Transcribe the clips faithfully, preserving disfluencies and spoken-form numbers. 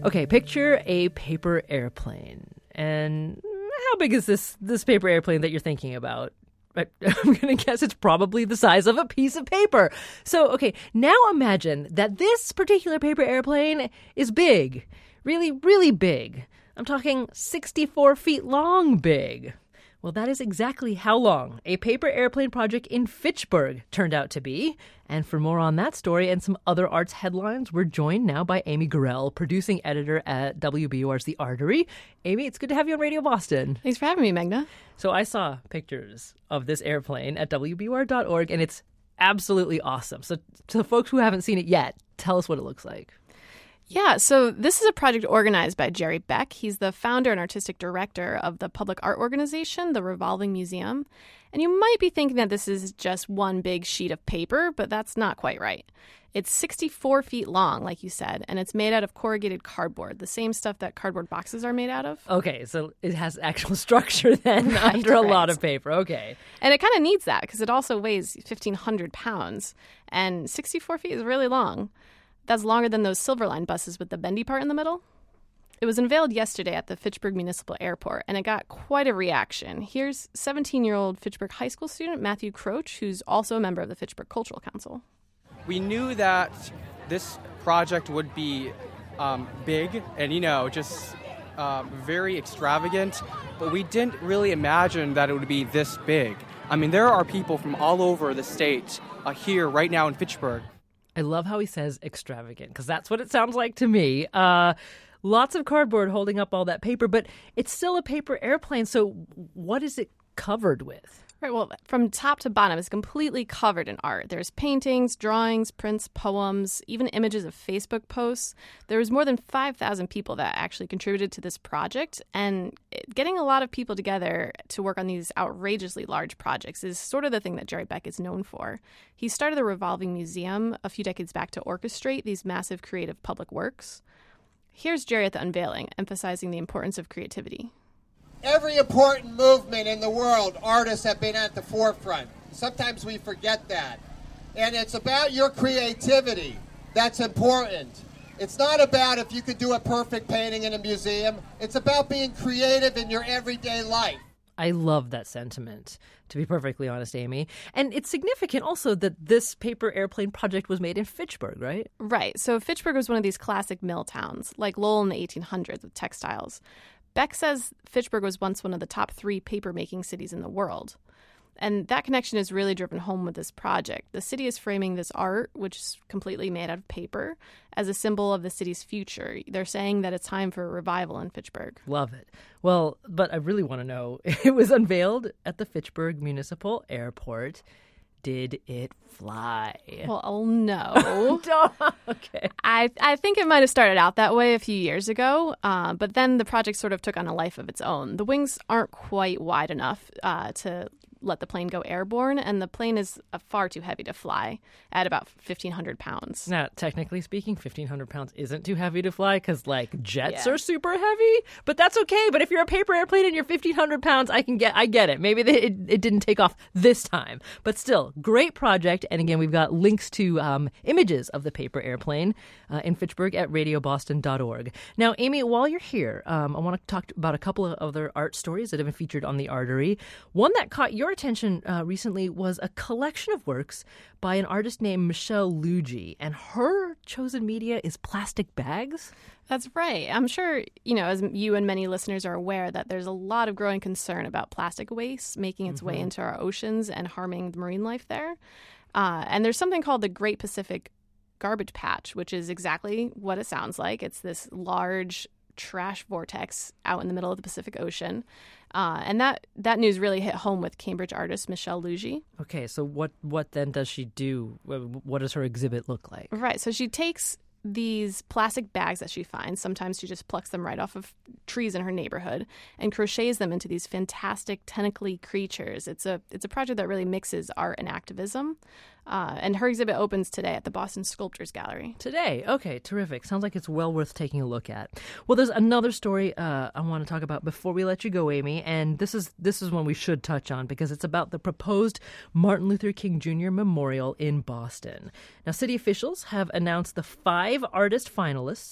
Okay, picture a paper airplane. And how big is this this paper airplane that you're thinking about? I, I'm going to guess it's probably the size of a piece of paper. So, okay, now imagine that this particular paper airplane is big. Really, really big. I'm talking sixty-four feet long big. Well, that is exactly how long a paper airplane project in Fitchburg turned out to be. And for more on that story and some other arts headlines, we're joined now by Amy Gorell, producing editor at W B U R's The Artery. Amy, it's good to have you on Radio Boston. Thanks for having me, Magna. So I saw pictures of this airplane at W B U R dot org, and it's absolutely awesome. So to the folks who haven't seen it yet, tell us what it looks like. Yeah, so this is a project organized by Jerry Beck. He's the founder and artistic director of the public art organization, the Revolving Museum. And you might be thinking that this is just one big sheet of paper, but that's not quite right. It's sixty-four feet long, like you said, and it's made out of corrugated cardboard, the same stuff that cardboard boxes are made out of. Okay, so it has actual structure then right, under a right. lot of paper. Okay. And it kind of needs that because it also weighs fifteen hundred pounds, and sixty-four feet is really long. That's longer than those Silver Line buses with the bendy part in the middle. It was unveiled yesterday at the Fitchburg Municipal Airport, and it got quite a reaction. Here's seventeen-year-old Fitchburg High School student Matthew Croach, who's also a member of the Fitchburg Cultural Council. We knew that this project would be um, big and, you know, just uh, very extravagant, but we didn't really imagine that it would be this big. I mean, there are people from all over the state uh, here right now in Fitchburg. I love how he says extravagant, because that's what it sounds like to me. Uh, lots of cardboard holding up all that paper, but it's still a paper airplane. So what is it covered with? Right. Well, from top to bottom, it's completely covered in art. There's paintings, drawings, prints, poems, even images of Facebook posts. There was more than five thousand people that actually contributed to this project. And getting a lot of people together to work on these outrageously large projects is sort of the thing that Jerry Beck is known for. He started the Revolving Museum a few decades back to orchestrate these massive creative public works. Here's Jerry at the unveiling, emphasizing the importance of creativity. Every important movement in the world, artists have been at the forefront. Sometimes we forget that. And it's about your creativity that's important. It's not about if you could do a perfect painting in a museum. It's about being creative in your everyday life. I love that sentiment, to be perfectly honest, Amy. And it's significant also that this paper airplane project was made in Fitchburg, right? Right. So Fitchburg was one of these classic mill towns, like Lowell in the eighteen hundreds with textiles. Beck says Fitchburg was once one of the top three paper-making cities in the world. And that connection is really driven home with this project. The city is framing this art, which is completely made out of paper, as a symbol of the city's future. They're saying that it's time for a revival in Fitchburg. Love it. Well, but I really want to know, it was unveiled at the Fitchburg Municipal Airport. Did it fly? Well, oh no. Okay. I, I think it might have started out that way a few years ago, uh, but then the project sort of took on a life of its own. The wings aren't quite wide enough uh, to let the plane go airborne, and the plane is uh, far too heavy to fly at about fifteen hundred pounds. Now, technically speaking, fifteen hundred pounds isn't too heavy to fly because, like, jets yeah. are super heavy, but that's okay. But if you're a paper airplane and you're fifteen hundred pounds, I can get, I get it. Maybe they, it, it didn't take off this time, but still, great project. And again, we've got links to um, images of the paper airplane uh, in Fitchburg at radio boston dot org. Now, Amy, while you're here, um, I want to talk about a couple of other art stories that have been featured on The Artery. One that caught your attention uh, recently was a collection of works by an artist named Michelle Luigi, and her chosen media is plastic bags. That's right. I'm sure, you know, as you and many listeners are aware, that there's a lot of growing concern about plastic waste making its mm-hmm. way into our oceans and harming the marine life there. Uh, and there's something called the Great Pacific Garbage Patch, which is exactly what it sounds like. It's this large trash vortex out in the middle of the Pacific Ocean. Uh, and that, that news really hit home with Cambridge artist Michelle Luigi. Okay, so what, what then does she do? What does her exhibit look like? Right, so she takes these plastic bags that she finds. Sometimes she just plucks them right off of trees in her neighborhood and crochets them into these fantastic tentacly creatures. It's a it's a project that really mixes art and activism. Uh, and her exhibit opens today at the Boston Sculptures Gallery. Today? Okay, terrific. Sounds like it's well worth taking a look at. Well, there's another story uh, I want to talk about before we let you go, Amy, and this is this is one we should touch on because it's about the proposed Martin Luther King Junior Memorial in Boston. Now, city officials have announced the five artist finalists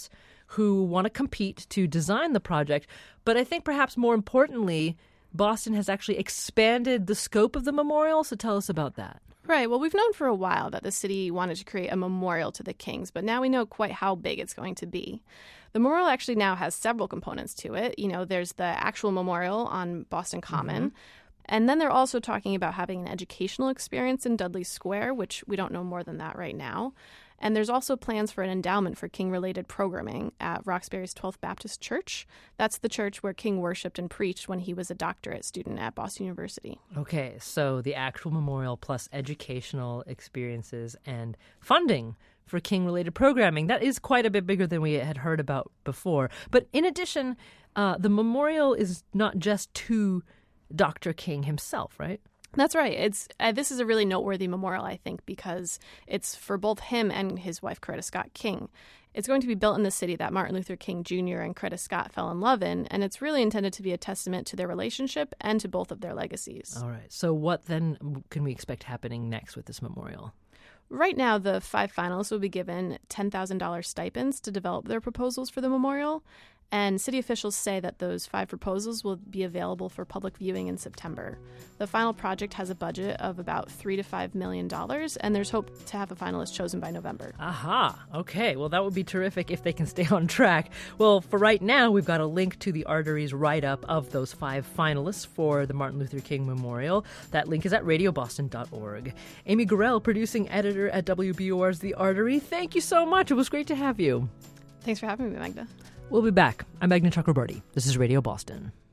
who want to compete to design the project. But I think perhaps more importantly, Boston has actually expanded the scope of the memorial. So tell us about that. Right. Well, we've known for a while that the city wanted to create a memorial to the Kings, but now we know quite how big it's going to be. The memorial actually now has several components to it. You know, there's the actual memorial on Boston Common. Mm-hmm. And then they're also talking about having an educational experience in Dudley Square, which we don't know more than that right now. And there's also plans for an endowment for King-related programming at Roxbury's twelfth Baptist Church. That's the church where King worshipped and preached when he was a doctorate student at Boston University. Okay, so the actual memorial plus educational experiences and funding for King-related programming. That is quite a bit bigger than we had heard about before. But in addition, uh, the memorial is not just to Doctor King himself, right? That's right. It's uh, this is a really noteworthy memorial, I think, because it's for both him and his wife, Coretta Scott King. It's going to be built in the city that Martin Luther King Junior and Coretta Scott fell in love in, and it's really intended to be a testament to their relationship and to both of their legacies. All right. So what then can we expect happening next with this memorial? Right now, the five finalists will be given ten thousand dollars stipends to develop their proposals for the memorial. And city officials say that those five proposals will be available for public viewing in September. The final project has a budget of about three to five million dollars, and there's hope to have a finalist chosen by November. Aha. Okay. Well, that would be terrific if they can stay on track. Well, for right now, we've got a link to the Artery's write-up of those five finalists for the Martin Luther King Memorial. That link is at radio boston dot org. Amy Gorell, producing editor at W B O R's The Artery. Thank you so much. It was great to have you. Thanks for having me, Magda. We'll be back. I'm Magna Chakraborty. This is Radio Boston.